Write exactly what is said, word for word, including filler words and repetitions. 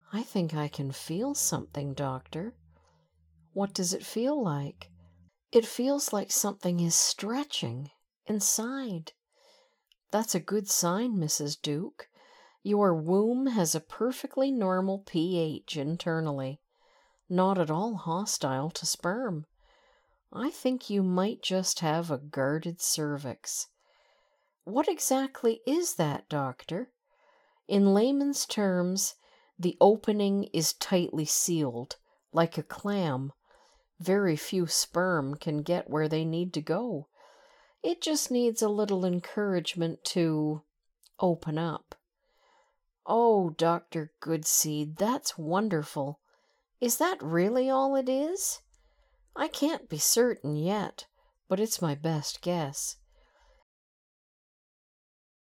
I think I can feel something, doctor. What does it feel like? It feels like something is stretching inside. That's a good sign, Missus Duke. Your womb has a perfectly normal pH internally, not at all hostile to sperm. I think you might just have a guarded cervix. What exactly is that, doctor? In layman's terms, the opening is tightly sealed, like a clam. Very few sperm can get where they need to go. It just needs a little encouragement to open up. Oh, Doctor Goodseed, that's wonderful. Is that really all it is? I can't be certain yet, but it's my best guess.